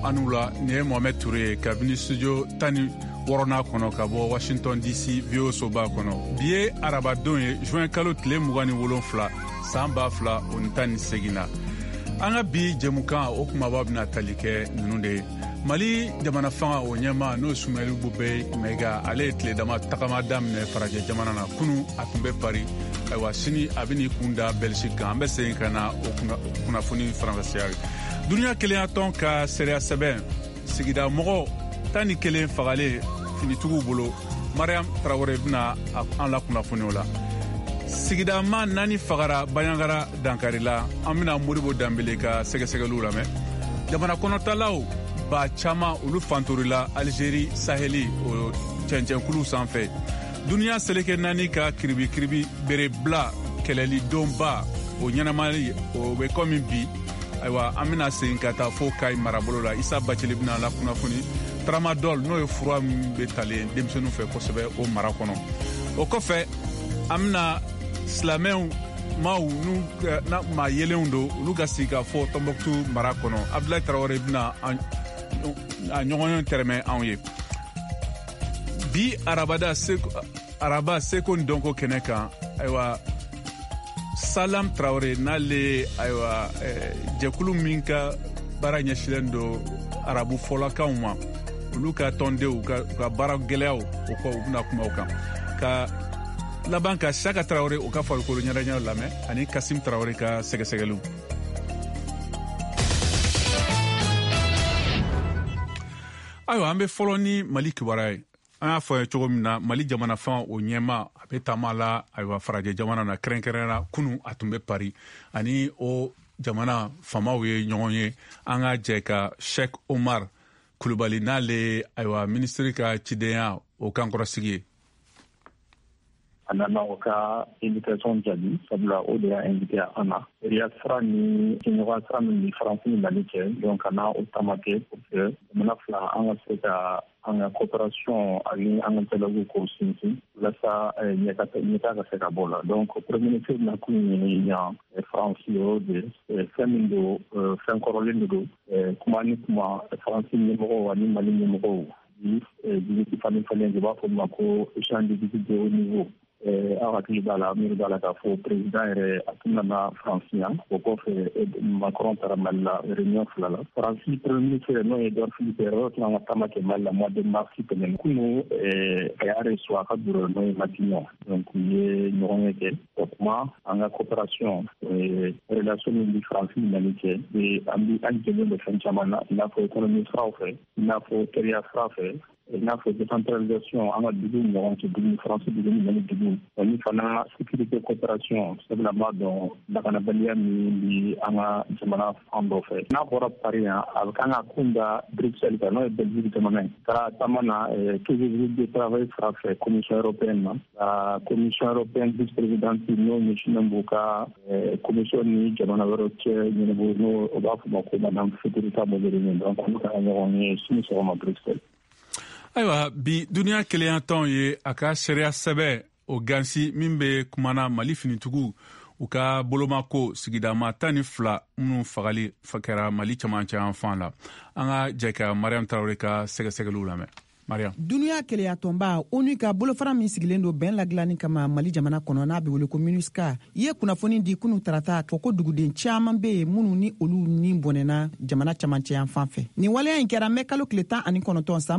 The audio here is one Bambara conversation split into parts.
anula ni Mohamed Touré kabini studio tani worona kono ka bɔ Washington DC VOA soba kono biye arabadon ye juin kalo tile 27 san 2018 anga bi jemukan o kuma ba bina talike nunu de Mali jamana fanga o ɲɛma n'o Sumɛli Bube Mega ale tile dama tagama daminɛ farajɛ jamana na kunu a tun bɛ Paris ayiwa sini a bɛn'i kunda Belgique kan an bɛ segin ka na o kunnafoni faransɛya duniya kelenya tɔn ka sariya sɛbɛn sigida mɔgɔ 11 fagalen finitigiw bolo Mariam Traoré bɛna an la kunnafoniw la sigida ma 4 fagara Banyangara Dankari la an bɛna Modibo Dambele ka sɛgɛsɛgɛliw lamɛn jamana kɔnɔtalaw ba chama olu fantorila Algérie Saheli o cɛncɛnkulu sanfɛ duniya seleke 4 ka kiribi bere bla kɛlɛli donba o ɲɛnamali o bɛ komi bi ayiwa an bɛna segin ka taa fo Kayi marabolo la Isa Bacili bɛna la kunnafoni tramadol n'o ye fura min bɛ talen denmisɛnninw fɛ kosɛbɛ o mara kɔnɔ o kɔfɛ an bɛna silamɛw maaw n'u maa yelenw don olu ka sigi ka fɔ Tombouctou mara kɔnɔ Abdoulaye Traoré bɛna a ɲɔgɔn tɛrɛmɛ anw ye bi araba seko ni dɔnko kɛnɛ kan ayiwa Salam Traoré n'ale ayiwa jɛkulu min ka baara ɲɛsilen don arabu fɔlɔkanw ma olu ka tɔndenw ka baara gɛlɛyaw o kɔ u bɛna kuma o kan ka laban ka Saka Traoré o ka farikolo ɲɛnajɛ lamɛn ani Kasim Traoré ka sɛgɛsɛgɛliw ayiwa an bɛ fɔlɔ ni Mali kibaruya ye an y'a fɔ cogo min na Mali jamana fan o ɲɛma a bɛ taama la ayiwa farajɛ jamana na kɛrɛnkɛrɛnna kunu a tun bɛ Paris ani o jamana famaw ye ɲɔgɔn ye an ka jɛ ka Sheikh Omar Kulubali n'ale ayiwa ministiri ka cidenya o kankɔrɔsigi ye a nana o ka invitation jaabi sabula o de y'a invité an na sariya sira ni ɲɔgɔn sira min ni Faransi ni Mali cɛ donc ka na o taama kɛ pour que jamana fila an ka se ka an ka coopération ani an ka dialogue k'o sinsin walasa ɲɛtaa ka se ka bɔ o la donc premier ministre bɛna kun ɲini yan Faransi o de fɛn min don fɛn kɔrɔlen de don kuma ni kuma Faransi ɲɛmɔgɔw ani Mali ɲɛmɔgɔw visite falen de b'a fɔ ma ko échange de visite de haut niveau aw hakili b'a la miiri b'a la k'a fɔ président yɛrɛ a tun nana Faransi yan o kɔfɛ Macron taara Mali la réunion 2 la Faransi premier ministre n'o ye Edouard Philippe yɛrɛ o tun ka taama kɛ Mali la mois de mars tɛmɛnen kunu a y'a reçu a ka bureau n'o ye Matignon donc u ye ɲɔgɔn ye kɛ o kuma an ka coopération relation min bi Faransi ni Mali cɛ an jɛlen bɛ fɛn caman na i n'a fɔ économie siraw fɛ i n'a fɔ teriya sira fɛ i n'a fɔ décentralisation an ka dugu ɲɔgɔn cɛ dugu Faransi dugu ni Mali dugu ani fana sécurité coopération sabula b'a dɔn lakanabaliya min bi an ka jamana fan dɔ fɛ n'a bɔra Paris yan a bɛ kan ka kun da Bruxelles kan n'o ye Belgique jamana ye taara taama na toujours groupe de travail sira fɛ commission européenne na la commission européenne vice-présidente n'o ɲɛsinnen b'u ka commission ni jamana wɛrɛw cɛ ɲɛnabɔ n'o o b'a fɔ ma ko madame Federica Mogherini donc olu ka ɲɔgɔn ye sini sɔgɔma Bruxelles. ayiwa bi duniya kelenya tɔn ye a ka sariya sɛbɛ o gansi min bɛ kumana Mali finitigiw u ka bolomako sigidama 12 minnu fagali kɛra Mali camancɛ yan fan la an ka jɛ ka Mariam Traoré ka sɛgɛsɛgɛliw lamɛn Mariam. Duniya kelenya tɔnba ONU ka bolofara min sigilen don bɛn ladilanni kama Mali jamana kɔnɔ n'a bɛ wele ko MINUSCA i ye kunnafoni di kunu tarata fɔ ko duguden caman bɛ yen minnu ni olu ni bɔnɛna jamana camancɛ yan fan fɛ nin waleya in kɛra mɛ kalo tile 19 san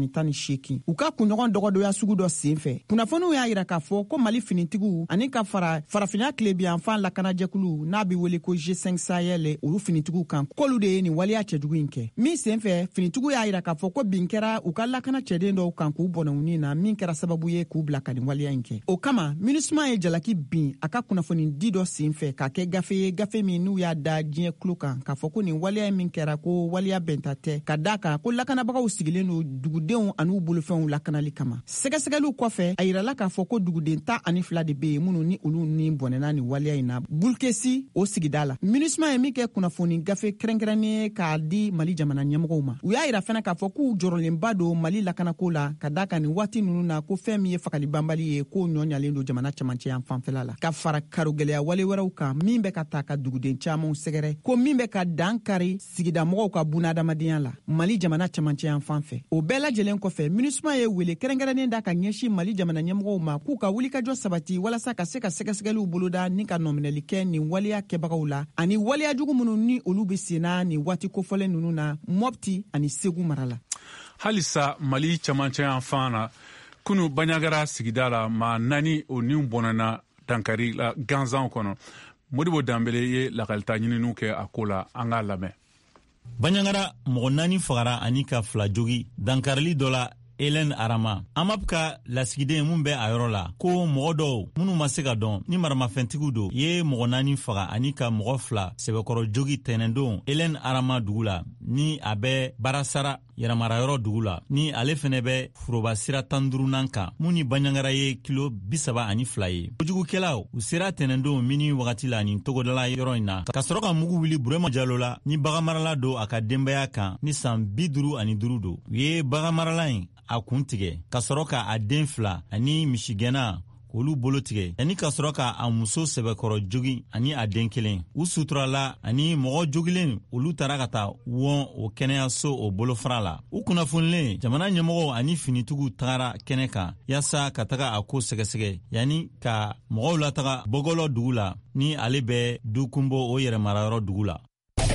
2018 u ka kunɲɔgɔn dɔgɔdɔya sugu dɔ sen fɛ kunnafoniw y'a yira k'a fɔ ko Mali finitigiw ani ka farafinya tilebiyan fan lakanajɛkulu n'a bɛ wele ko G5 Sahel olu finitigiw kan k'olu de ye nin waleya cɛjugu in kɛ min sen fɛ finitigiw y'a yira k'a fɔ ko bin kɛra u ka lakana cɛden dɔw kan k'u bɔnɛwuni na min kɛra sababu ye k'u bila ka nin waleya in kɛ o kama MINUSMA ye jalaki bin a ka kunnafoni di dɔ sen fɛ k'a kɛ gafe ye gafe min n'u y'a da diɲɛ kulo kan k'a fɔ ko nin waleya min kɛra ko waleya bɛnta tɛ ka da kan ko lakanabagaw sigilen don dugudenw an'u bolofɛnw lakanali kama sɛgɛsɛgɛliw kɔfɛ a yirala k'a fɔ ko duguden 12 de bɛ yen minnu ni olu ni bɔnɛna nin waleya in na Bulkesi o sigida la MINUSMA ye min kɛ kunnafoni gafe kɛrɛnkɛrɛnnen k'a di Mali jamana ɲɛmɔgɔw ma u y'a yira fana k'a fɔ k'u jɔrɔlenba don Mali lakanako la ka da ka nin waati nunu na ko fɛn min ye fagali banbali ye k'o ɲɔɲalen don jamana camancɛ yan fanfɛla la ka fara karogɛlɛya wale wɛrɛw kan min bɛ ka taa ka duguden caamanw sɛgɛrɛ ko min bɛ ka dan kari sigidamɔgɔw ka bunadamadenya la mali jamana camancɛ yan fan fɛ o bɛɛ lajɛlen kɔfɛ MINUSMA ye wele kɛrɛnkɛrɛnnen da ka ɲɛsin mali jamana ɲɛmɔgɔw ma k'u ka wulikajɔ sabati walasa ka se ka sɛgɛsɛgɛliw boloda ni ka nɔminɛli kɛ nin waleya kɛbagaw la ani waleya jugu minnu ni olu be senna nin waati kofɔlen nunu na Mopti ani Segu mara la. Halisa mali camancɛ yan fan na kunu Banɲagara sigida la maa 4 o niw bɔnɛna dankari la ganzanw kɔnɔ. Modibo Dambele ye lakalita ɲininiw kɛ a ko la an k'a lamɛn. Banɲagara mɔgɔ 4 fagara ani ka 2 jogi dankarili dɔ la Hélène Arama amap ka lasigiden mun bɛ a yɔrɔ la ko mɔgɔ dɔw minnu ma se ka dɔn ni maramafɛntigiw don ye mɔgɔ 4 faga ani ka mɔgɔ 2 sɛbɛkɔrɔ jogi tɛnɛndon Hélène Arama dugu la ni a bɛ Barasara yɛrɛmarayɔrɔ dugu la ni ale fɛnɛ bɛ Foroba sira 15nan kan mun ni Banɲagara ye kilo 32 ye. Kojugukɛlaw u sera tɛnɛndon mini wagati la ni togodala yɔrɔ in na ka sɔrɔ ka mugu wuli Burema Jalo la ni bagamarala don a ka denbaya kan ni san 55 don. U ye bagamarala in a kun tigɛ ka sɔrɔ ka a den 2 ani misigɛnna k'olu bolo tigɛ ani ka sɔrɔ ka a muso sɛbɛkɔrɔ jogi ani a den 1 u suturala ani mɔgɔ jogilen olu tara ka taa wɔn o kɛnɛyaso o bolofara la u kunnafonilen jamana ɲɛmɔgɔw ani finitigiw tagara kɛnɛ kan yaasa ka taga a ko sɛgɛsɛgɛ yani ka mɔgɔw lataga Bogolo dugu la ni ale bɛ Dukunbo o yɛrɛmarayɔrɔ dugu la.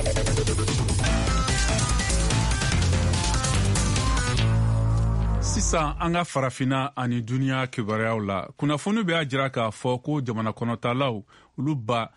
Sisan an ka farafina ani duniya kibaruyaw la kunnafoni bɛ jira k'a fɔ ko jamana kɔnɔtalaw olu ba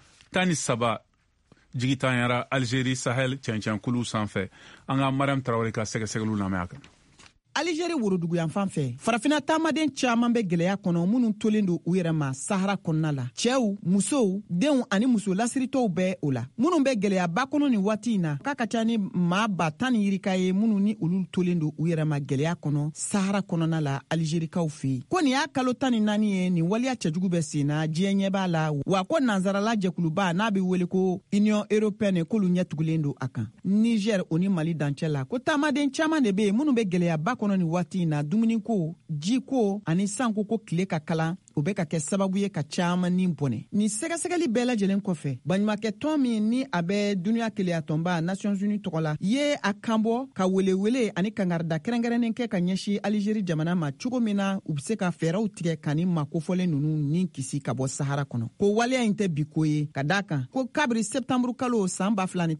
13 jigitanyara Algérie Sahel cɛncɛnkulu sanfɛ an ka Mariam Traoré ka sɛgɛsɛgɛliw lamɛn a kan. Algérie woroduguyan fan fɛ farafina taamaden caaman bɛ gwɛlɛya kɔnɔ minnu tolen don u yɛrɛ ma Sahara kɔnɔna la cɛw musow denw ani muso lasiritɔw bɛ o la minnu bɛ gwɛlɛyaba kɔnɔ ni waati in na k'a ka ca ni maa ba 10 yirika ye minnu ni olu tolen don u yɛrɛ ma gwɛlɛya kɔnɔ Sahara kɔnɔna la Algérikaw fɛ yen ko nin y'a kalo 14 ye nin waliya cɛjugu bɛ sen na diɲɛ ɲɛ b'a la wa ko nansarala jɛkuluba n'a bɛ wele ko Union Européenne k'olu ɲɛtugulen don a kan Niger o ni Mali dancɛ la ko taamaden caaman de bɛ yen minnu bɛ gwɛlɛyaba kɔnɔ ni waati in na dumuni ko ji ko ani sanko ko tile ka kalan o bɛ ka kɛ sababu ye ka caaman ni bɔnɛ ni sɛgɛsɛgɛli bɛɛ lajɛlen kɔfɛ baɲumankɛ tɔn min ni a bɛ duniya keleya tɔnba Nations Unies tɔgɔ la ye a kanbɔ ka welewele ani kangarida kɛrɛnkɛrɛnnen kɛ ka ɲɛsin Algérie jamana ma cogo min na u bɛ se ka fɛɛrɛw tigɛ ka ni makofɔlen ninnu ni kisi ka bɔ Sahara kɔnɔ ko waleya in tɛ bi ko ye ka da kan ko kabiri septembre kalo san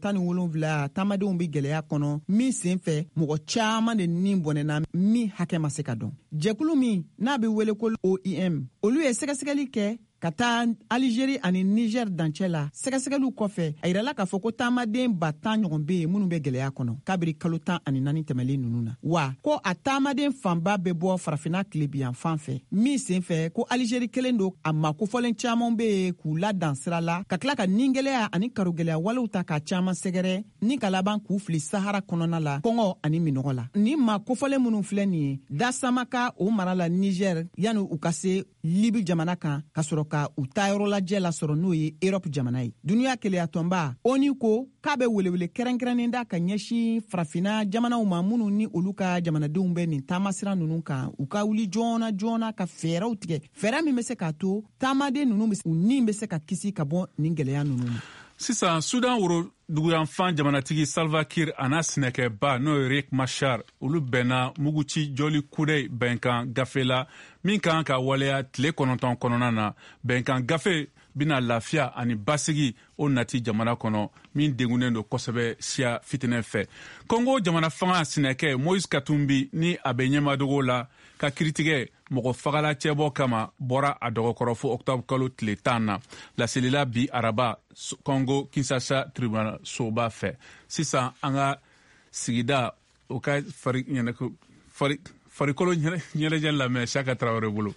2017 taamadenw bɛ gwɛlɛya kɔnɔ min sen fɛ mɔgɔ caaman de ni bɔnɛna min hakɛ ma se ka dɔn jɛkulu min n'a bɛ wele ko OIM olu ye sɛgɛsɛgɛli kɛ ka taa Algérie ani Niger dancɛ la sɛgɛsɛgɛliw kɔfɛ a yirala k'a fɔ ko taamaden ba 10 ɲɔgɔn bɛ yen minnu bɛ gwɛlɛya kɔnɔ kabiri kalo 14 tɛmɛlen ninnu na wa ko a taamaden fanba bɛ bɔ farafina tilebiyan fan fɛ min sen fɛ ko Algérie kelen don a makofɔlen caaman bɛ yen k'u ladan sira la ka tila ka ningɛlɛya ani karogɛlɛya walew ta ka caaman sɛgɛrɛ ni ka laban k'u fili Sahara kɔnɔna la kɔngɔ ani minɔgɔ la ni makofɔlen minnu filɛ nin ye dasamaka o mara la Niger yani u ka se Libi jamana kan ka sɔrɔ ka u ta yɔrɔ lajɛ la sɔrɔ n'o ye Europe jamana ye duniya keleya tɔnba ONU ko k'a bɛ welewele kɛrɛnkɛrɛnnen da ka ɲɛsin farafina jamanaw ma minnu ni olu ka jamanadenw bɛ nin taamasira ninnu kan u ka wuli joona joona ka fɛɛrɛw tigɛ fɛɛrɛ min bɛ se k'a to taamaden ninnu u ni bɛ se ka kisi ka bɔ nin gwɛlɛya ninnu ma. Sisan Sudan woroduguyanfan jamanatigi Salva Kiir a n'a sɛnɛkɛba n'o ye Riek Machar olu bɛnna muguci jɔli kudɛ bɛnkan gafe la min kan ka waleya tile 9 kɔnɔna na bɛnkan gafe bina lafiya ani basigi o nati jamana kɔnɔ min dengunnen don kosɛbɛ siya fitinɛ fɛ. Kongo jamana fanga sɛnɛkɛ Moïse Katumbi ni a bɛ ɲɛmadogo la ka kiritigɛ mɔgɔ fagala cɛbɔ kama bɔra a dɔgɔkɔrɔ fo octobre kalo tile 10 na laselila bi araba Kongo Kinshasa tribunal soba fɛ. Sisan an ka sigida o ka farikolo ɲɛnajɛ lamɛn Saka Traoré bolo.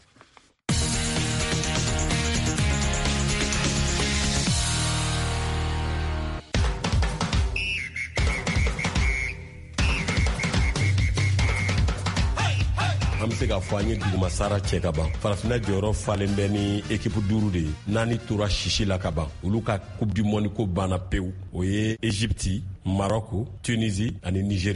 An bɛ se ka fɔ an ye duguma sara cɛ ka ban farafina jɔyɔrɔ falen bɛ ni ekipu 5 de ye naani tora sisi la ka ban olu ka coupe du monde ko banna pewu o ye Égypte, Maroc, Tunisie ani Nigeria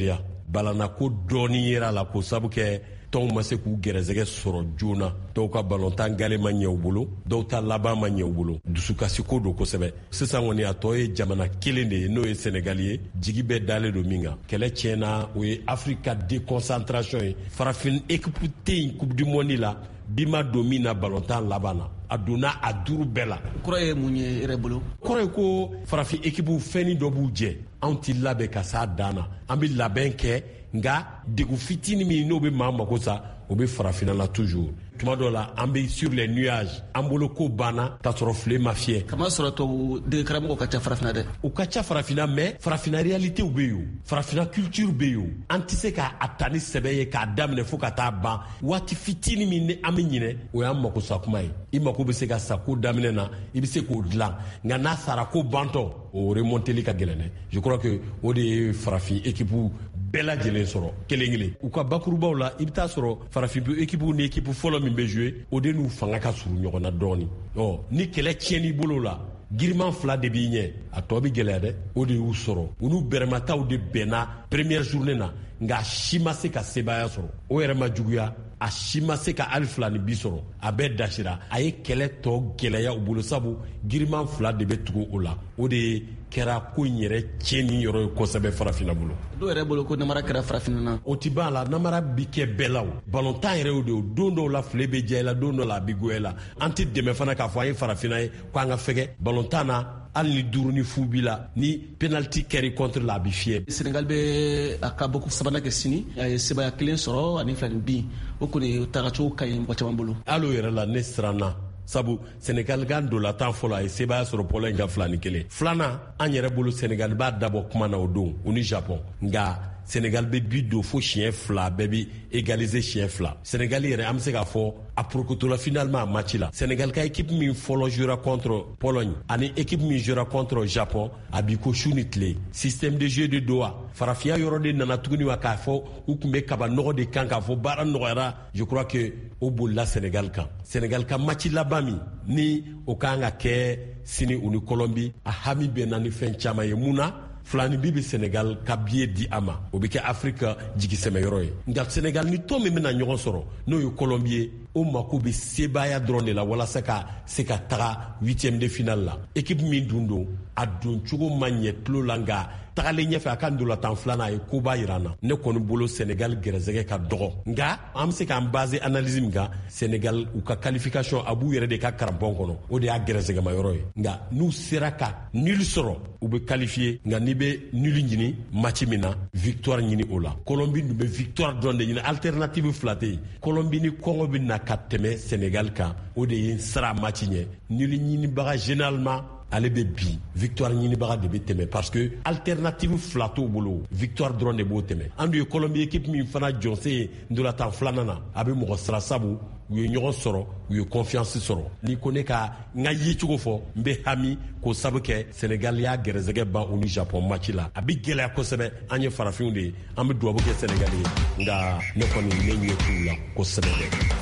balanako dɔɔni yera la k'o sabu kɛ tɔnw ma se k'u gɛrɛsɛgɛ sɔrɔ joona. Dɔw ka balontan gale ma ɲɛ u bolo, dɔw ta laban ma ɲɛ u bolo. Dusukasiko don kosɛbɛ. Sisan kɔni a tɔ ye jamana kelen de ye n'o ye Senegal ye. Jigi bɛɛ dalen don min kan. Kɛlɛ tiɲɛna o ye Afrika déconcentration ye. Farafin équipe tɛ yen Coupe du Monde la bi ma don min na balontan laban na. A donna a 5 bɛɛ la. Kɔrɔ ye mun ye yɛrɛ bolo? Kɔrɔ ye ko farafin équipe fɛnni dɔ b'u jɛ. Anw ti labɛn ka s'a dan na. An bɛ labɛn kɛ nga degu fitini min n'o bɛ maa mako sa o bɛ farafina la toujours. Tuma dɔ la an bɛ sur les nuages an bolo ko banna k'a sɔrɔ file ma fiyɛ. Kama sɔrɔ tubabu dege karamɔgɔw ka ca farafina dɛ. U ka ca farafina mais farafina réalité bɛ yen o, farafina culture bɛ yen o. An tɛ se k'a ta ni sɛbɛ ye k'a daminɛ fo ka taa ban. Waati fitini min ni an bɛ ɲinɛ o y'an mako sa kuma ye. I mako bɛ se ka sa ko daminɛ na i bɛ se k'o dilan nka n'a sara ko bantɔ o remonteli ka gɛlɛn dɛ. Je crois que o de ye farafin équipe bɛɛ lajɛlen sɔrɔ kelen kelen. U ka bakurubaw la i bɛ taa sɔrɔ farafin équipe ni équipe fɔlɔ min bɛ jouer o de n'u fanga ka surun ɲɔgɔn na dɔɔni. Ni kɛlɛ tiɲɛn'i bolo la giriman 2 de b'i ɲɛ a tɔ bɛ gɛlɛya dɛ. O de y'u sɔrɔ u n'u bɛrɛmataw de bɛnna première journée na nka a si ma se ka sebaya sɔrɔ. O yɛrɛ ma juguya a si ma se ka ali 2 ni 2 sɔrɔ a bɛɛ dasira. A ye kɛlɛ tɔ gɛlɛya u bolo sabu giriman 2 de bɛ tugu o la. O de kɛra ko in yɛrɛ tiɲɛni yɔrɔ ye kosɛbɛ farafina bolo. Dɔw yɛrɛ bolo ko namara kɛra farafina na. O ti ban la namara bi kɛ bɛɛ la o. Balontan yɛrɛ o de o don dɔw la file bɛ diya i la don dɔ la a bɛ goya i la. An tɛ dɛmɛ fana k'a fɔ an ye farafina ye ko an ka fɛgɛ balontan na hali ni 5 ni fu b'i la ni penalty kɛri contre la a bɛ fiyɛ. Senegal bɛ a ka bɔko 3nan kɛ sini a ye sebaya 1 sɔrɔ ani 2 ni 2 o kɔni tagacogo ka ɲi mɔgɔ caman bolo. Hali o yɛrɛ la ne siranna. Sabu Senegal gan dolatan fɔlɔ a ye sebaya sɔrɔ Pologne ka 2 ni 1. Filanan an yɛrɛ bolo Senegal b'a dabɔ kuma na o don o ni Japon nka Senegal bɛ bi don fo siɲɛ 2 bɛɛ bi égaliser siɲɛ 2. Senegal yɛrɛ an bɛ se k'a fɔ a prokotola finalement a match la. Senegal ka équipe min fɔlɔ jouera contre Pologne ani équipe min jouera contre Japon a bi ko su ni tile. Système de jeu de do a farafiya yɔrɔ de nana tuguni wa k'a fɔ u tun bɛ kaba nɔgɔ de kan k'a fɔ baara nɔgɔyara. Je crois que o bolila Senegal kan. Senegal ka match laban min ni o kan ka kɛ sini u ni Colombie a hami bɛnna ni fɛn caman ye mun na. Filani bi bɛ Senegal ka billet di a ma o bɛ kɛ Afrika jigisɛmɛyɔrɔ ye nka Senegal ni tɔn min bɛna ɲɔgɔn sɔrɔ n'o ye Colombie ye o mako bɛ sebaya dɔrɔn de la walasa ka se ka taga 8e de finale la. Équipe min dun don a don cogo ma ɲɛ tulo la nka tagalen ɲɛfɛ a ka ndolatan 2nan a ye koba yira an na. Ne kɔni bolo Senegal gɛrɛsɛgɛ ka dɔgɔ nka an bɛ se k'an base analyse min kan Senegal u ka qualification a b'u yɛrɛ de ka karanpɔn kɔnɔ o de y'a gɛrɛsɛgɛma yɔrɔ ye nka n'u sera ka nul sɔrɔ u bɛ qualifier nka n'i bɛ nul ɲini match min na victoire ɲini o la. Colombie dun bɛ victoire dɔrɔn de ɲini alternative 2 tɛ yen. Colombie ni Congo bɛ na ka tɛmɛ Senegal kan o de ye sara match ɲɛ nul ɲinibaga généralement ale bɛ bi victoire ɲinibaga de bɛ tɛmɛ parce que alternative 2 t'o bolo victoire dɔrɔn de b'o tɛmɛ. An dun ye Colombie équipe min fana jɔnsen ye ndolatan 2nan na a bɛ mɔgɔ sira sabu u ye ɲɔgɔn sɔrɔ u ye confiance sɔrɔ. Ni ko ne ka n ka yecogo fɔ n bɛ hami k'o sabu kɛ Senegal y'a gɛrɛsɛgɛ ban u ni Japon match la a bɛ gɛlɛya kosɛbɛ an ye farafinw de ye an bɛ dubabu kɛ Senegal ye nka ne kɔni ne ɲɛ t'u la kosɛbɛ dɛ.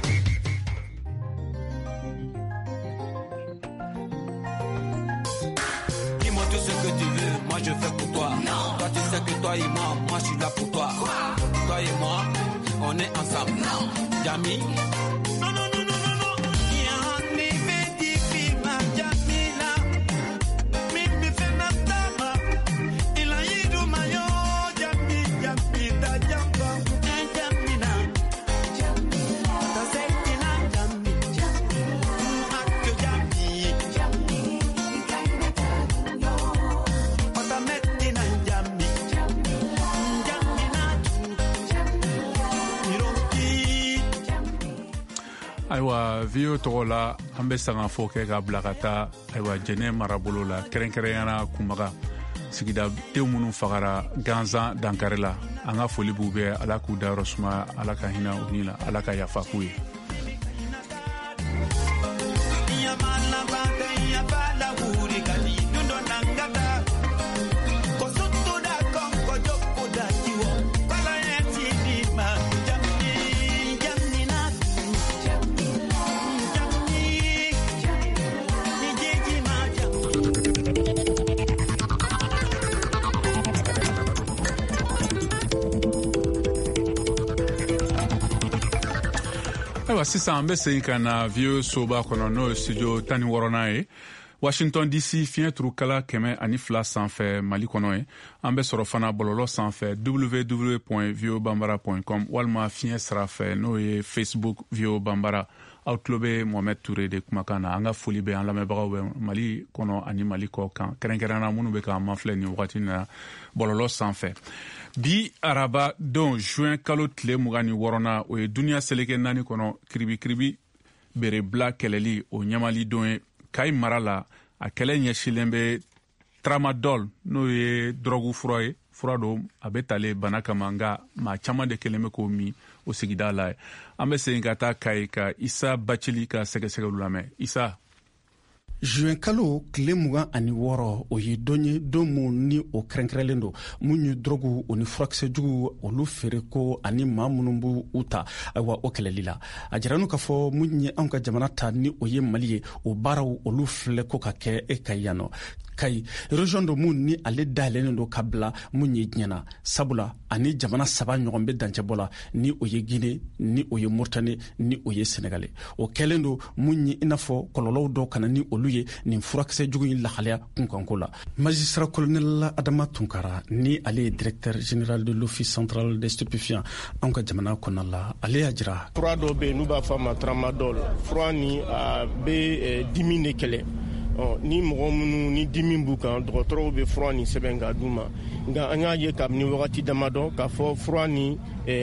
Je fais pour toi. Non. Toi tu sais que toi et moi je suis là pour toi. Quoi? Toi et moi, on est ensemble. Non. Jami. Non, non, non, non, non, non. Yani bedi fima Jamila. Mimi fema tama. Ila yidu mayo Jami Jami da jamba. Jamina. Jamila. Ta sekina Jami. Jamila. Akyo Jami. Jami. Ayiwa VO tɔgɔ la an bɛ sangafo kɛ ka bila ka taa ayiwa jɛnɛ marabolo la kɛrɛnkɛrɛnyana Kumaga sigida denw minnu fagara gansan Dankare la an ka foli b'u bɛɛ ala k'u dayɔrɔ suma ala ka hinɛ u ni la ala ka yafa k'u ye. ayiwa sisan an bɛ segin ka na vieux soba kɔnɔ n'o ye studio 16 ye Washington DC fiɲɛ turukala 102 sanfɛ Mali kɔnɔ ye. An bɛ sɔrɔ fana bɔlɔlɔ sanfɛ www.voabambara.com walima fiɲɛ sira fɛ n'o ye Facebook Vio Bambara. Aw tulo bɛ Mohamed Touré de kumakan na. An ka foli bɛ an lamɛnbagaw bɛ Mali kɔnɔ ani Mali kɔ kan. Kɛrɛnkɛrɛnna minnu bɛ k'an mafilɛ nin wagati na bɔlɔlɔ sanfɛ. Bi araba don juin kalo tile 26 o ye duniya seleke 4 kɔnɔ kiribikiribi berebila kɛlɛli o ɲamali don ye. Kayi mara la a kɛlɛ ɲɛsilen bɛ tramadol n'o ye drogue fura ye. Fura don a bɛ tale bana kama nka maa caman de kelen bɛ k'o min o sigida la ye. An bɛ segin ka taa Kayi ka Isa Bacili ka sɛgɛsɛgɛlu lamɛn. Isa. juin kalo tile 26 o ye don ye don min ni o kɛrɛnkɛrɛnlen don mun ye drogue o ni furakisɛ jugu olu feere ko ani maa minnu b'u u ta ayiwa o kɛlɛli la a jira n'u k'a fɔ mun ye anw ka jamana ta ni o ye Mali ye o baaraw olu filɛ ko ka kɛ e ka yan nɔ Kayi région do mun ni ale dayɛlɛnnen don ka bila mun ye diɲɛna sabula ani jamana 3 ɲɔgɔn bɛ dancɛbɔ la ni o ye Guinée ni o ye Mauritanie ni o ye Sénégal o kɛlen don mun ye i n'a fɔ kɔlɔlɔw dɔw kana ni olu ye nin furakisɛ jugu in lahalaya kunkanko la magistrat colonel Adama Tunkara ni ale ye directeur général de l'office central des stupéfiants an ka jamana kɔnɔ la ale y'a jira fura dɔ bɛ yen n'u b'a fɔ a ma tramadol fura ni a bɛ dimi de kɛlɛ ni mɔgɔ minnu ni dimi b'u kan dɔgɔtɔrɔw bɛ fura ni sɛbɛn k'a d'u ma nka an y'a ye kabini wagati damadɔ k'a fɔ fura ni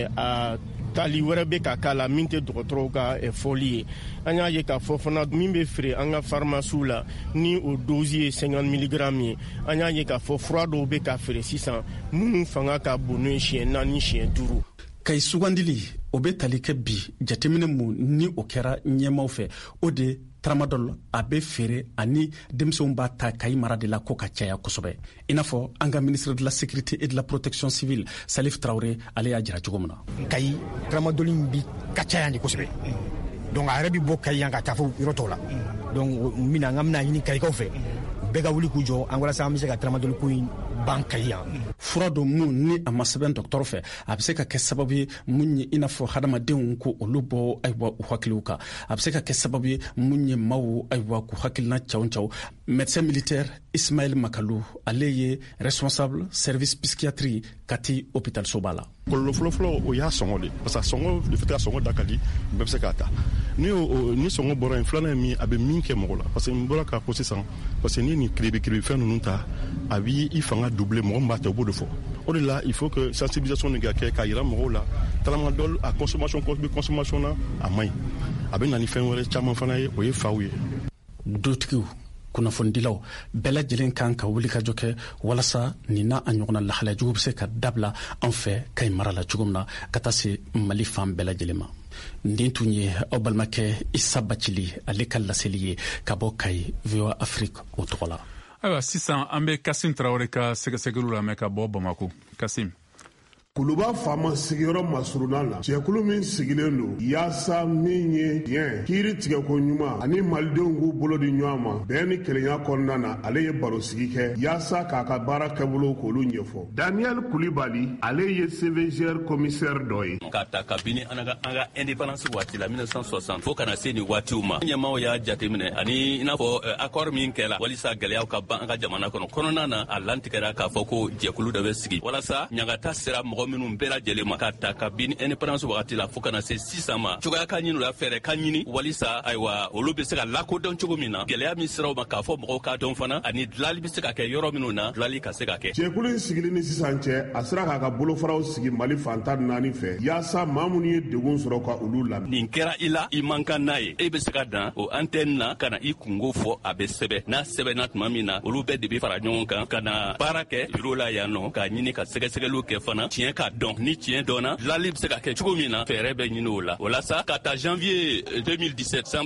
a tali wɛrɛ bɛ ka k'a la min tɛ dɔgɔtɔrɔw ka fɔli ye an y'a ye k'a fɔ fana min bɛ feere an ka pharmaciw la ni o dose ye 50 mg ye an y'a ye k'a fɔ fura dɔw bɛ ka feere sisan minnu fanga ka bon n'o ye siɲɛ 4 siɲɛ 5 Kayi sugandili o bɛ tali kɛ bi jateminɛ mun ni o kɛra ɲɛmaw fɛ o de tramadol a bɛ feere ani denmisɛnw b'a ta Kayi mara de la ko ka caya kosɛbɛ i n'a fɔ an ka ministre de la sécurité et de la protection civile Salif Traoré ale y'a jira cogo min na Kayi tramadol bi ka caya ni kosɛbɛ donc a yɛrɛ bɛ bɔ Kayi yan ka taa fɔ yɔrɔ tɔw la donc an bɛna ɲini Kayikaw fɛ bɛɛ ka wuli k'u jɔ an walasa an bɛ se ka tramadol ko in ban Kayi yan fura dɔ mun ni a ma sɛbɛn dɔgɔtɔrɔ fɛ a bɛ se ka kɛ sababu ye mun ye i n'a fɔ hadamadenw ko olu bɔ ayiwa u hakiliw kan a bɛ se ka kɛ sababu ye mun ye maaw ayiwa k'u hakilina caw médecin militaire Ismaël Makalu ale ye responsable service psychiatrie Kati hôpital Soba la kɔlɔlɔ fɔlɔfɔlɔ o y'a sɔngɔ de parce que sɔngɔ le fait ka sɔngɔ da ka di bɛɛ bɛ se k'a ta ni sɔngɔ bɔra yen filanan ye min a bɛ min kɛ mɔgɔ la parce que n bɔra k'a ko sisan parce que ni nin kiribikiribi fɛn ninnu ta a b'i fanga doubler mɔgɔ min b'a ta o b'o de fɔ o de la il faut que sensibilisation de ka kɛ k'a yira mɔgɔw la tramadol a consommation na a man ɲi a bɛ na ni fɛn wɛrɛ caman fana ye o ye faw ye dutigiw kunnafonidilaw bɛɛ lajɛlen kan ka wuli ka jɔ kɛ walasa nin n'a a ɲɔgɔnna lahalaya jugu bɛ se ka dabila an fɛ Kayi mara la cogo min na ka taa se Mali fan bɛɛ lajɛlen ma nin tun ye aw balimakɛ Isa Bacili ale ka laseli ye ka bɔ Kayi VOA Afrique o tɔgɔ la ayiwa sisan an bɛ Kasim Traoré ka sɛgɛsɛgɛlu lamɛn ka bɔ Bamako Kasim Kuluba faama sigiyɔrɔ masurunan la cɛkulu min sigilen don yaasa min ye diɲɛ kiiri tigɛko ɲuman ani malidenw k'u bolo di ɲɔgɔn ma bɛn ni kelenya kɔnɔna na ale ye baro sigi kɛ yaasa k'a ka baara kɛbolo k'olu ɲɛfɔ Daniel Kulibali ale ye CVGR commissaire dɔ ye k'a ta kabini an ka indépendance waati la 1960 fo kana se ni waatiw ma ɲɛmaaw y'a jateminɛ ani i n'a fɔ accord min kɛla walisa gɛlɛyaw ka ban an ka jamana kɔnɔna na a lantigɛra k'a fɔ ko jɛkulu dɔ bɛ sigi walasa ɲagata sera mɔgɔ minnu bɛɛ lajɛlen ma ka ta kabini indépendance wagati la fo kana se sisan ma cogoya ka ɲini la fɛɛrɛ ka ɲini walisa ayiwa olu bɛ se ka lakodɔn cogo min na gɛlɛya min siraw ma k'a fɔ mɔgɔw k'a dɔn fana ani dilali bɛ se ka kɛ yɔrɔ minnu na dilali ka se ka kɛ jɛkulu in sigili ni sisan cɛ a sera k'a ka bolofaraw sigi Mali fantan 4 fɛ yaasa maa minnu ye degun sɔrɔ ka olu lamɛn nin kɛra i la i man kan n'a ye e bɛ se ka dan o antenne na ka na i kungo fɔ a bɛ sɛbɛn n'a sɛbɛnna tuma min na olu bɛɛ de bɛ fara ɲɔgɔn kan ka na baara kɛ bureau la yan nɔ k'a ɲini ka sɛgɛsɛgɛliw kɛ fana tiɲɛ ka dɔn ni tiɲɛ dɔnna dilali bɛ se ka kɛ cogo min na fɛɛrɛ bɛ ɲini o la o la sa ka ta janvier 2017 san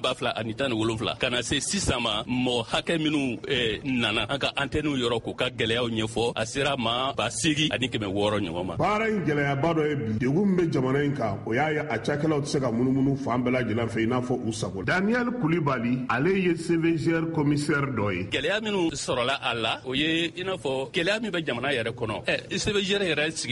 2017 ka na se sisan ma mɔgɔ hakɛ minnu nana an ka antenne yɔrɔ k'u ka gɛlɛyaw ɲɛfɔ a sera ma 8,600 ani 600 ɲɔgɔn ma baara in gɛlɛyaba dɔ ye bi degun min bɛ jamana in kan o y'a ye a cakɛlaw tɛ se ka munumunu fan bɛɛ lajɛlen fɛ i n'a fɔ u sago Daniel Kulibali ale ye CVGR commissaire dɔ ye gɛlɛya minnu sɔrɔla a la o ye i n'a fɔ gɛlɛya min bɛ jamana yɛrɛ kɔnɔ CVGR yɛrɛ sigikun ye mun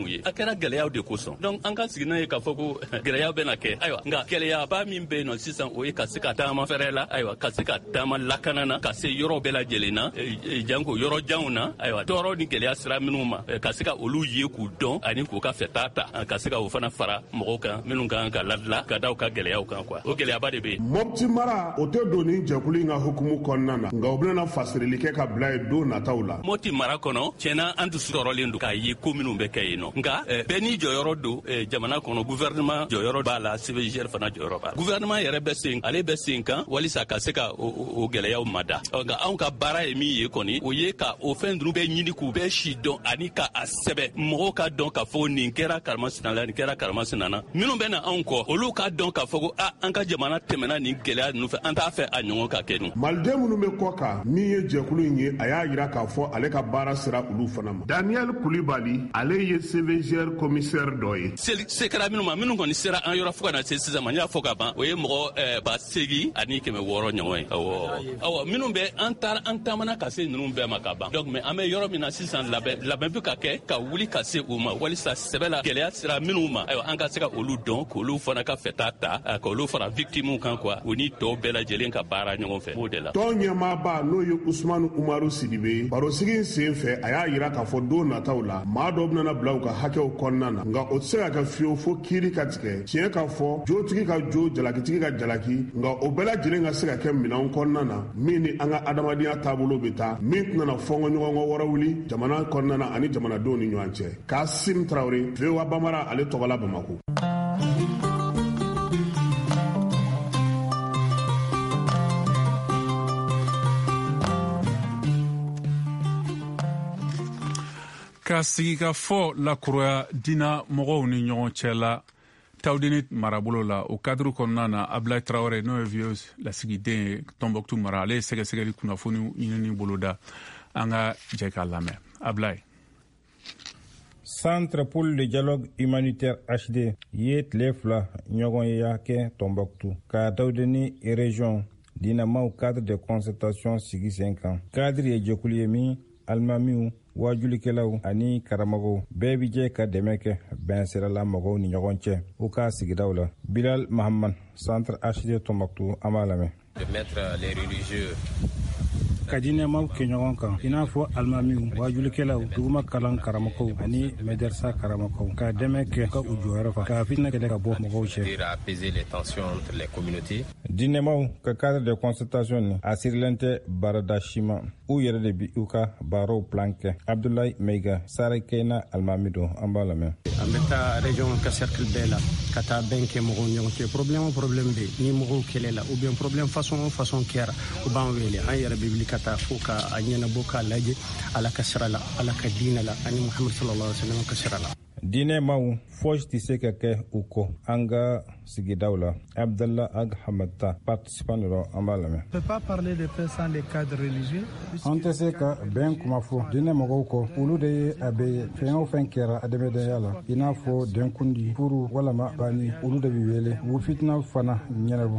mun ye a kɛra gɛlɛyaw de kosɔn donc an ka sigi n'a ye k'a fɔ ko gɛlɛyaw bɛna kɛ ayiwa nka gɛlɛyaba min bɛ yen nɔ sisan o ye ka se ka taama fɛrɛ la ayiwa ka se ka taama lakana na ka se yɔrɔ bɛɛ lajɛlen na janko yɔrɔ janw na ayiwa tɔɔrɔ ni gɛlɛya sira minnu ma ka se ka olu ye k'u dɔn ani k'u ka fɛta ta ka se ka o fana fara mɔgɔw kan minnu kan ka ladila ka da u ka gɛlɛyaw kan quoi o gɛlɛyaba de bɛ yen. Mopti mara o tɛ don ni jɛkulu in ka hukumu kɔnɔna na nka o bɛna fasirili kɛ ka bila ye don nataw la. Mopti mara kɔnɔ tiɲɛna an dusu tɔɔrɔlen don k'a ye ko minnu bɛ kɛ yen nɔ nka bɛɛ n'i jɔyɔrɔ don jamana kɔnɔ gouvernement jɔyɔrɔ b'a la CVGR fana jɔyɔrɔ b'a la gouvernement yɛrɛ bɛ sen ale bɛ sen kan walisa ka se ka o gɛlɛyaw mada nka anw ka baara ye min ye kɔni o ye ka o fɛn ninnu bɛɛ ɲini k'u bɛɛ si dɔn ani ka a sɛbɛ mɔgɔw ka dɔn k'a fɔ nin kɛra karimasina la nin kɛra karimasina na minnu bɛ na anw kɔ olu ka dɔn k'a fɔ ko an ka jamana tɛmɛna nin gɛlɛya ninnu fɛ an t'a fɛ a ɲɔgɔn ka kɛ dun. maliden minnu bɛ kɔ kan min ye jɛkulu in ye a y'a jira k'a fɔ ale ka baara sera olu fana ma. Daniel Kulibali ale ye CVGR commissaire dɔ ye. se kɛra minnu ma minnu kɔni sera an yɔrɔ fo ka na se sisan ma n y'a fɔ ka ban o ye mɔgɔ 8,000 ani 600 ɲɔgɔn ye awɔ minnu bɛ an taamana ka se ninnu bɛɛ ma ka ban donc mais an bɛ yɔrɔ min na sisan labɛn bɛ ka kɛ ka wuli ka se u ma walisa sɛbɛ la gɛlɛya sera minnu ma ayiwa an ka se ka olu dɔn k'olu fana ka fɛta ta k'olu fara victimes kan quoi o ni tɔw bɛɛ lajɛlen ka baara ɲɔgɔn fɛ o de la. tɔn ɲɛmaaba n'o ye Usmanu Umaru Sidibe barosigi sen fɛ a y'a jira k'a fɔ don nataw la maa dɔw bɛna bila u ka hakɛw kɔnɔna na nka o tɛ se ka kɛ fiyewu fo kiiri ka tigɛ tiɲɛ ka fɔ jotigi ka jo jalakitigi ka jalaki nka o bɛɛ lajɛlen ka se ka kɛ minɛnw kɔnɔna na min ni an ka adamadenya taabolo bɛ taa min tɛna fɔnkɔɲɔgɔnkɔ wɛrɛ wuli jamana kɔnɔna na ani jamanadenw ni ɲɔgɔn cɛ. Kasim Traoré VOA Bambara ale tɔgɔla Bamako. ka sigi ka fɔ lakoroya dina mɔgɔw ni ɲɔgɔn cɛ la tawdeni marabolo la o kadiri kɔnɔna na Ablaye Traoré n'o ye vieux lasigiden ye Tombouctou mara ale ye sɛgɛsɛgɛli kunnafoni ɲinini boloda an ka jɛ k'a lamɛn. Ablaye. Centre pour le dialogue humanitaire HD ye tile 2 ɲɔgɔn ye y'a kɛ Tombouctou ka tawdeni région dinamaw cadre de concertation sigi sen kan. Cadre ye jɛkulu ye min alimamiw wajulikɛlaw ani karamɔgɔw bɛɛ bi jɛ ka dɛmɛ kɛ bɛn sirala mɔgɔw ni ɲɔgɔn cɛ u ka sigidaw la. Bilal Mahamad, Centre HD Tombouctou, an b'a lamɛn. De mettre les religieux ka diinɛmaw kɛ ɲɔgɔn kan i n'a fɔ alimamiw wajulikɛlaw duguma kalan karamɔgɔw ani mɛdɛrisa karamɔgɔw ka dɛmɛ kɛ ka u jɔyɔrɔ fa ka fitinɛ kɛlɛ ka bɔ mɔgɔw cɛ. diinɛmaw ka cadre de consultation ni a sirilen tɛ baarada si ma u yɛrɛ de bi u ka baaraw plan kɛ. Abdoulaye Meiga Sare Keyna alimami don, an b'a lamɛn. an bɛ taa région ka cercle bɛɛ la ka taa bɛn kɛ mɔgɔw ɲɔgɔn cɛ. problème bɛ ni mɔgɔw kɛlɛ la ou bien problème façon kɛra u b'an wele an yɛrɛ bɛ wuli ka taa fo ka a ɲɛnabɔ k'a lajɛ ala ka sira la ala ka diinɛ la ani Muhammad sallallahu alaihi wa sallam ka sira la. diinɛmaw fosi tɛ se ka kɛ u kɔ an ka sigidaw la. Abdallah Ag Hamata participant dɔrɔn an b'a lamɛn. an tɛ se ka bɛn kuma fɔ diinɛmɔgɔw kɔ olu de ye a bɛ fɛn o fɛn kɛra adamadenya la i n'a fɔ denkundi furu walama banni olu de bɛ wele u fitina fana ɲɛnabɔ.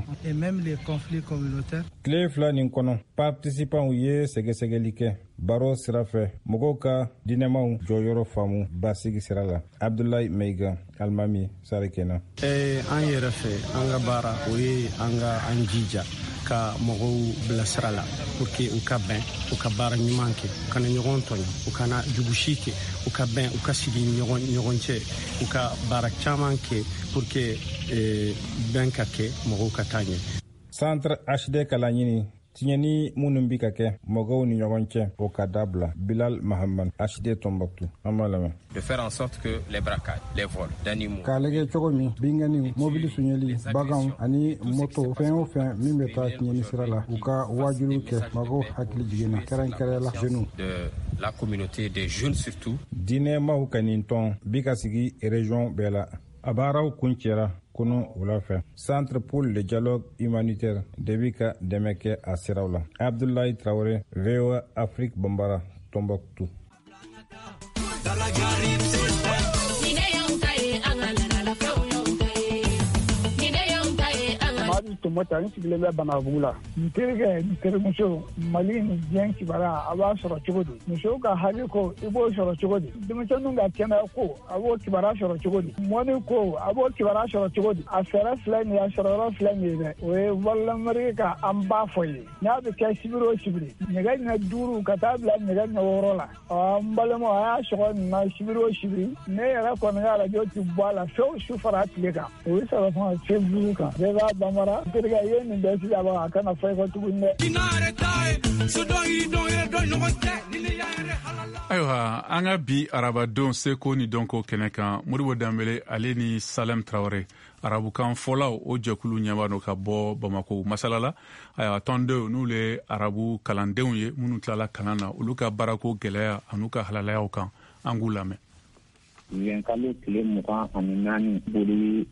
tile 2 nin kɔnɔ participant ye sɛgɛsɛgɛli kɛ baro sira fɛ mɔgɔw ka diinɛmaw jɔyɔrɔ faamu basigi sira la. Abdoulaye Meiga alimami Sare Keyna. an yɛrɛ fɛ an ka baara o ye an jija ka mɔgɔw bilasira la pour que u ka bɛn u ka baara ɲuman kɛ u kana ɲɔgɔn tɔɲɔ u kana jugusi kɛ u ka bɛn u ka sigi ɲɔgɔn cɛ u ka baara caman kɛ pour que bɛn ka kɛ mɔgɔw ka taa ɲɛ. Centre HD kalan ɲini tiɲɛni minnu bi ka kɛ mɔgɔw ni ɲɔgɔn cɛ o ka dabila. Bilal Mahamad HD Tombouctou, an b'a lamɛn. de faire en sorte que les braquages, les vols d'animaux k'a lajɛ cogo min bingani mobili suɲɛli baganw ani moto fɛn o fɛn min bɛ taa tiɲɛni sira la u ka wajuliw kɛ mɔgɔw hakili jiginna kɛrɛnkɛrɛnla jeunes de la communauté des jeunes surtout. diinɛmaw ka nin tɔn bi ka sigi région bɛɛ la a baaraw kun cɛra kunu wula fɛ. Centre pour le dialogue humanitaire de bi ka dɛmɛ kɛ a siraw la. Abdoulaye Traoré, VOA Afrique Bambara, Tombouctou. mota ni sigilen bɛ Banabugu la n terimuso Mali ni diɲɛ kibara a b'a sɔrɔ cogo di musow ka hali ko i b'o sɔrɔ cogo di denmisɛnninw ka kɛnɛya ko a b'o kibara sɔrɔ cogo di mɔni ko a b'o kibara sɔrɔ cogo di a fɛɛrɛ filɛ nin ye a sɔrɔ yɔrɔ filɛ nin ye dɛ o ye walilamari ka an b'a fɔ ye n'a bɛ kɛ sibiri o sibiri nɛgɛ ɲɛ 5 ka taa bila nɛgɛ ɲɛ 6 la n balimaw a y'a sɔgɔ nin na sibiri o sibiri ne yɛrɛ kɔni ka radio ti bɔ a la fewu su fara tile kan o ye sɔrɔ fana Facebook kan bɛɛ b'a bamara terikɛ ye nin bɛɛ sigi a b'a a kana fɔ i kɔ tuguni dɛ. Ayiwa an ka bi arabadenw seko ni dɔnko kɛnɛ kan Modibo Danbele ale ni Salem Traoré arabukan fɔlaw o jɛkulu ɲɛbaa no ka bɔ Bamako masalala ayiwa tɔndenw n'olu ye arabu kalandenw ye minnu tilala kalan na olu ka baarako gɛlɛya an'u ka halalayaw kan an k'u lamɛn. Kalo tile 24 boli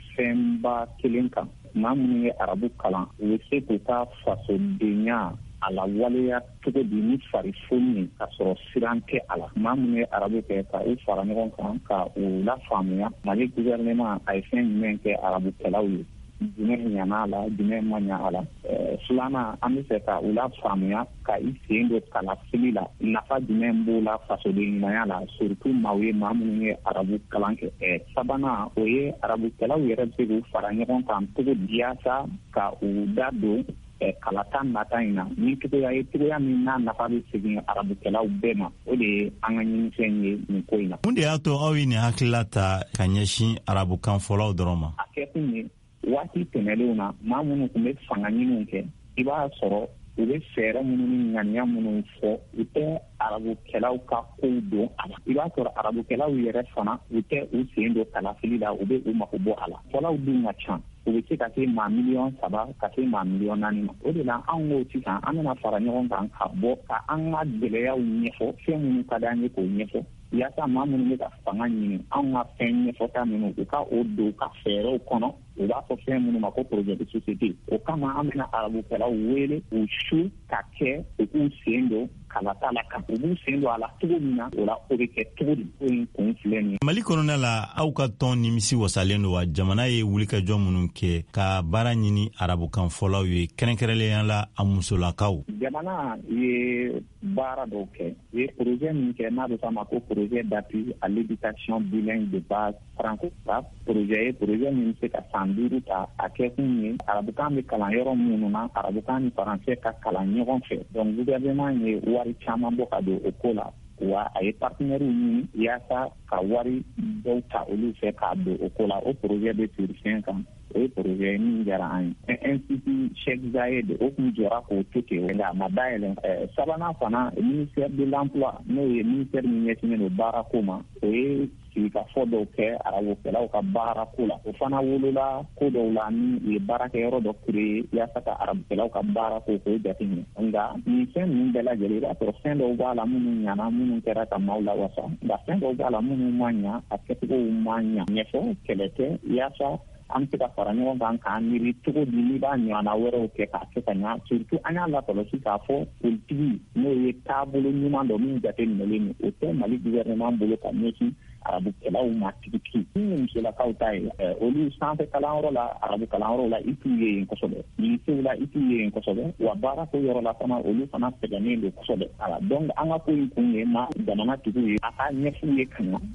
fɛnba kelen kan maa minnu ye arabu kalan u bɛ se k'u ka fasodenya a la waleya cogo di ni farifoni ka sɔrɔ siran tɛ a la maa minnu ye arabu kɛ ka u fara ɲɔgɔn kan ka u lafaamuya Mali gouvernement a ye fɛn jumɛn kɛ arabukɛlaw ye jumɛn ɲana a la jumɛn ma ɲa a la filanan an bɛ fɛ ka u lafaamuya ka i sen don kalafili la nafa jumɛn b'o la fasodenɲumanya la surtout maaw ye maa minnu ye arabu kalan kɛ sabanan o ye arabukɛlaw yɛrɛ bɛ se k'u fara ɲɔgɔn kan cogo di yaasa ka u da don kalata nata in na ni cogoya ye cogoya min n'a nafa bɛ segin arabukɛlaw bɛɛ ma o de ye an ka ɲinifɛn ye nin ko in na. Mun de y'a to aw ye nin hakilila ta ka ɲɛsin arabukan fɔlaw dɔrɔn ma? A kɛkun ye waati tɛmɛlenw na maa minnu tun bɛ fanga ɲiniw kɛ i b'a sɔrɔ u bɛ fɛɛrɛ minnu ni ŋaniya minnu fɔ u tɛ arabukɛlaw ka kow don a la i b'a sɔrɔ arabukɛlaw yɛrɛ fana u tɛ u sen don kalafili la u bɛ u mako bɔ a la fɔlaw dun ka ca u bɛ se ka se maa 3 ka se maa 4 ma o de la an ko sisan an bɛna fara ɲɔgɔn kan ka bɔ ka an ka gɛlɛyaw ɲɛfɔ fɛn minnu ka d'an ye k'o ɲɛfɔ yaasa maa minnu bɛ ka fanga ɲini an ka fɛn ɲɛfɔta minnu u ka o don ka fɛɛrɛw kɔnɔ u b'a fɔ fɛn minnu ma ko projet de société o kama an bɛna arabukɛlaw wele u su ka kɛ u k'u sen don kalata la ka u b'u sen don a la cogo min na o la o bɛ kɛ cogo di ko in kun filɛ nin ye. Mali kɔnɔna la aw ka tɔn nimisi wasalen don wa jamana ye wulikajɔ minnu kɛ ka baara ɲini arabukan fɔlaw ye kɛrɛnkɛrɛnnenya la a musolakaw. Jamana ye baara dɔw kɛ u ye projet min kɛ n'a bɛ f'a ma ko projet d'appui à l'éducation bilingue de base franco-arabe projet min bɛ se ka san 5 ta a kɛkun ye arabukan bɛ kalan yɔrɔ minnu na arabukan ni faransɛ ka kalan ɲɔgɔn fɛ donc gouvernement ye wari caman bɔ ka don o ko la wa a ye partenaires ɲini yaasa ka wari dɔw ta olu fɛ k'a don o ko la o projet bɛ sigi sen kan o ye projet min diyara an ye institut Cheikh Zayed o tun jɔra k'o to ten nka a ma dayɛlɛ sabanan fana ministère de l'emploi n'o ye ministère min ɲɛsinnen don baarako ma o ye sigikafɔ dɔw kɛ arabukɛlaw ka baarako la o fana wolola ko dɔw la ni u ye baarakɛyɔrɔ dɔ créé yaasa ka arabukɛlaw ka baarako k'o jateminɛ nka nin fɛn ninnu bɛɛ lajɛlen i b'a sɔrɔ fɛn dɔw b'a la minnu ɲana minnu kɛra ka maaw lawasa nka fɛn dɔw b'a la minnu ma ɲa a kɛcogow ma ɲa ɲɛfɔ kɛlɛ tɛ yaasa an bɛ se ka fara ɲɔgɔn kan k'an miiri cogo di n'i b'a ɲɔgɔnna wɛrɛw kɛ k'a kɛ ka ɲa surtout an y'a lakɔlɔsi k'a fɔ politigi n'o ye taabolo ɲuman dɔ min jateminɛlen don o tɛ Mali gouvernement bolo ka ɲɛsin arabukɛlaw ma tigitigi min ye musolakaw ta ye olu sanfɛ kalanyɔrɔ la arabu kalanyɔrɔ la i t'u ye yen kosɛbɛ lycéew la i t'u ye yen kosɛbɛ wa baarako yɔrɔ la fana olu fana sɛgɛnnen don kosɛbɛ ala donc an ka ko in kun ye ma jamanatigiw ye a ka ɲɛf'u ye ka ɲa.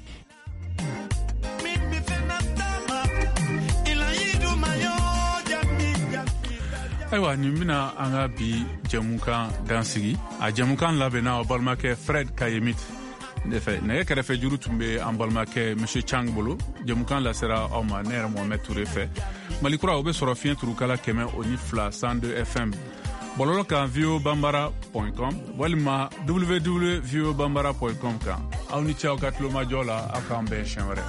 Ayiwa nin bɛna an ka bi jɛmukan dansigi a jɛmukan labɛnna o balimakɛ Fred Kayemit ne fɛ nɛgɛ kɛrɛfɛ juru tun bɛ an balimakɛ Monsieur Chang bolo jɛmukan lasera aw ma ne yɛrɛ Mohamed Touré fɛ Malikura o bɛ sɔrɔ fiɲɛ turukala 102 102 FM bɔlɔlɔ kan voabambara.com walima www.voabambara.com kan aw ni ce aw ka tulomajɔ la aw k'an bɛn siɲɛ wɛrɛ.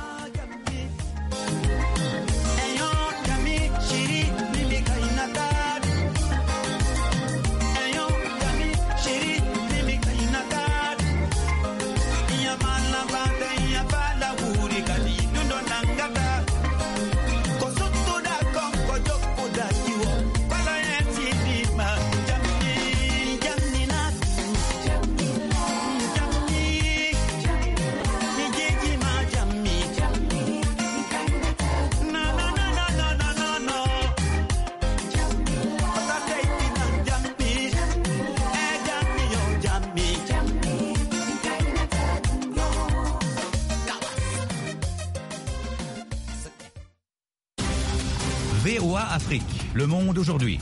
VOA Afrique, le monde aujourd'hui.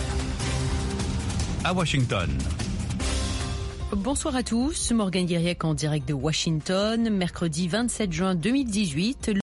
À Washington. Bonsoir à tous, Morgane Guiriec en direct de Washington, mercredi 27 juin 2018.